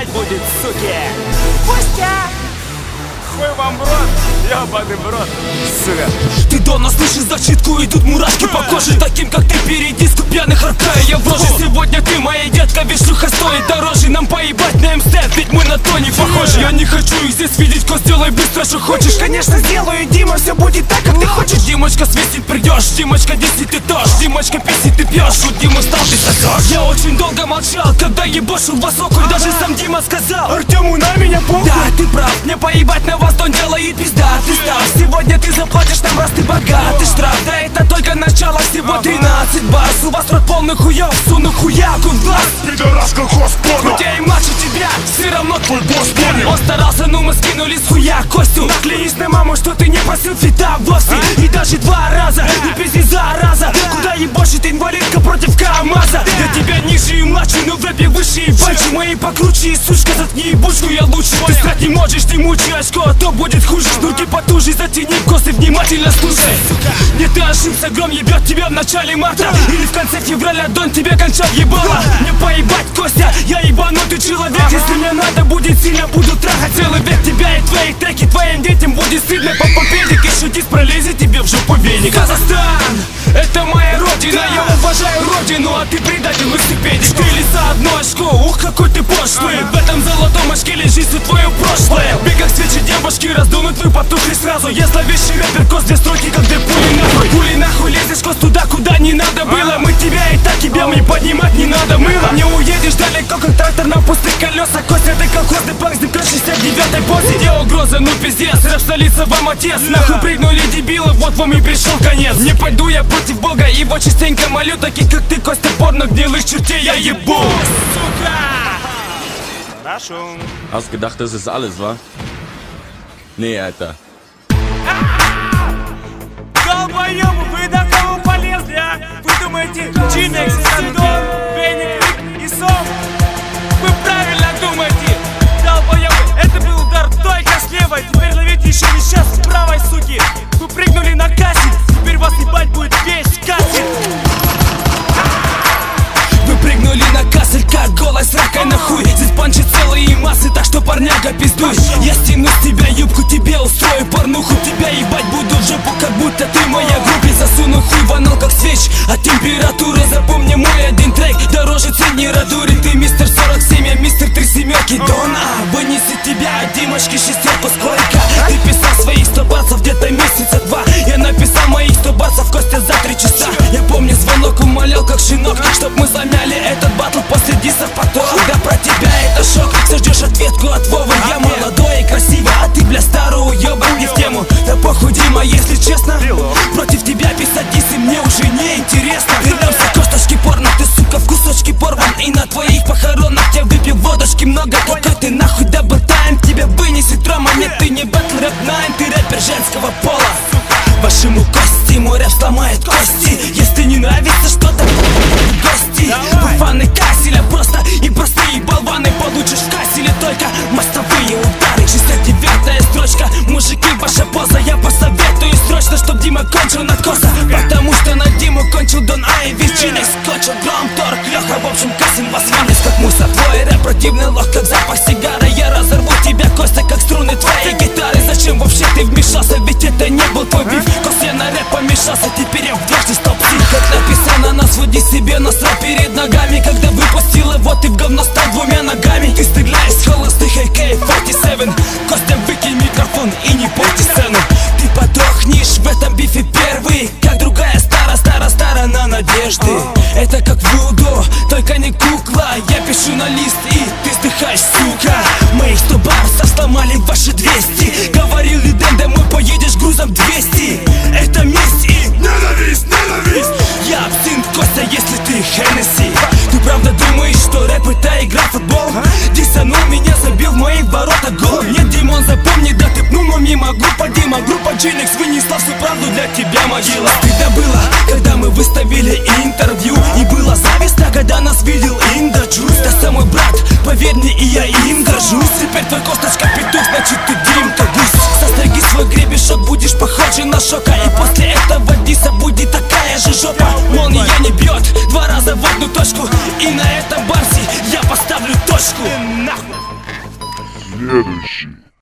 ебать будет, суки. Пустяк. Хуй вам в рот, ебаный в рот, сука. Ты дома слышишь зачитку, и тут мурашки по коже. Таким как ты перед диску пьяных харкая я в роже. Сегодня ты, моя детка, вишуха стоит дороже. Нам поебать на МС, ведь мы на то не похожи. Я не хочу их здесь видеть, Кость, делай быстро, что хочешь. Конечно сделаю, Дима, все будет так, как ты хочешь. Димочка светит, придешь, Димочка 10 ты тоже, Димочка 50 ты пьешь, у Димы стал ты сосешь. Я очень долго молчал, когда ебошил в окуль. Даже сам Дима сказал: Артему на меня похуй. Да, ты прав, мне поебать на вас, он делает пизда. Ты став, сегодня ты заплатишь нам, раз ты богатый. Штраф, да это только начало, всего 13 бас. У вас рот полный хуёв, суну хуяку в глаз. Пидорас колхоз понял. Хотя и младше тебя, все равно твой босс понял. Он старался, но мы скинули с хуя Костю. Наклянись на маму, что ты не просил цвета вовсе. И даже 2 раза, не пизди зараза. Куда ебошит инвалидка против КамАЗа? Я тебя ниже и младше, но в рэпе выше и больше. Мои покруче и сучка, заткни ебучку, я лучше. Ты срать не можешь, ты мучи очко, а то будет хуже. Шнурки потуже, затяни косы, внимательно слушай. Не ты ошибся, гром ебет тебя в начале марта. Или в конце февраля Дон тебя кончал ебало. Мне поебать, Костя, я ебанутый человек. Если мне надо будет сильно, буду трахать целый век. Тебя и твои треки, твоим детям будет стыдно. По педик и шутить пролезет тебе в жопу веник. Казахстан, это моя родина, я уважаю родину, а ты предатель велосипедик. Ты лиса одно очко, ух, какой ты пошлый. В этом золотом очке лежит все твое прошлое. Бег как свечи, девушки раздунут, вы потухли сразу. Я зловещий рэпер, Кост, две строки, как две пули нахуй. Пули нахуй, лезешь, Кост, туда, куда не надо было. Мы тебя и так ебем, и поднимать не надо мыло. Не уедешь далеко, как трактор на пустых колесах. Костя, ты колхозный панк, с 69-й позе. Где угроза, ну пиздец, рэп столица вам отец. Нахуй прыгнули дебилы, вот вам и пришел конец. Не пойду я против Бога, его частенько молю. Таких как ты, Костя, порно гнилых чертей я ебу. Сука! Хорошо. Hast gedacht, das ist alles, wa? Nee, Alter. Долбоёбы, вы до кого полезли, а? Вы думаете, Чинекс, Сандон, Феник и Сом? Вы правильно думаете, долбоёбы. Это был удар только с левой. Теперь ловите еще и сейчас с правой, суки. Вы прыгнули на кассе, теперь вас ебать будет весь кассель. Вы прыгнули на кассель, как голой сракой на хуй. Здесь панчи целые массы, так что, парняга, пиздуй. Я стяну с тебя юбку, тебе устрою порнуху. Тебя ебать буду в жопу, как будто ты моя группе. Засуну хуй в анал, как свеч от температуры. Запомни мой один трек, дороже цени радури. Ты мистер 47, я мистер 3 семерки. Дона, вынесет тебя от Димочки шестерку. Сколько? Ты писал своих 100 баксов где-то месяца 2. Я написал моих 100 баксов, Костя, за 3 часа. Я помню звонок, умолял как щенок, чтоб мы замяли этот батл после дисов потом. Да про тебя это шок, все ждешь ответку от Вовы. Я молодой и красивый, а ты, бля, старый уёбан не в тему. Да похуй, Дима, если честно, против тебя писать дисы мне уже не интересно. Вернемся косточки порно, ты, сука, в кусочки порван. И на твоих похоронах я выпью водочки много. Какой ты нахуй дабл тайм, тебя вынесет Рома. Нет, ты не батл рэп найн, ты рэпер женского пола. Вашему Кости мой рэп сломает кости. Если не нравится что-то, гости. Вы фаны касселя просто и простые болваны. Получишь в касселе только мостовые удары. 69-я строчка, мужики, ваша поза. Я посоветую срочно, чтоб Дима кончил на коса. Потому что на Диму кончил Дон, а и Чинекс кончил Гром, Торг, Леха. В общем, касим вас ванес, как мусор. Твой рэп противный лох, как запах сигары. Я разорву тебя, Костя, как струны твоей гитары. Зачем вообще ты вмешался, ведь это не был твой биф. Кость, я на рэп помешался, теперь я в дважды стал псих. Как написано, нас води себе насрал перед ногами. Когда выпустил его, ты в говно стал 2 ногами. Ты стреляешь с холостых AK-47. Костя, выкинь микрофон и не порти сцену. Ты подохнешь в этом бифе первый, как другая сторона надежды. Это как вуду, только не кукла. Я пишу на лист и ты сдыхаешь, сука. Моих 100 барсов сломали ваши 200. Говорил Лиден, домой поедешь грузом 200. Это месть и ненависть. Я абсинт, Костя, если ты Хеннесси. Ты правда думаешь, что рэп это игра в футбол? Дисанул меня, забил в мои ворота гол. Нет, Димон, запомни, да ты пнул, но мимо. Группа Дима, группа Чинекс вынесла всю правду, для тебя могила. Когда было, когда мы выставили интервью, и было завистно, когда нас видел Индаджус. Да самый брат, поверь мне, и я им горжусь. Теперь твой косточка петух, значит ты Димка гусь. Состриги свой гребешок, будешь похожий на Шока. И после этого диса будет такая же жопа. Молния не бьет 2 раза в одну точку. И на этом барсе я поставлю точку. Нахуй. Следующий.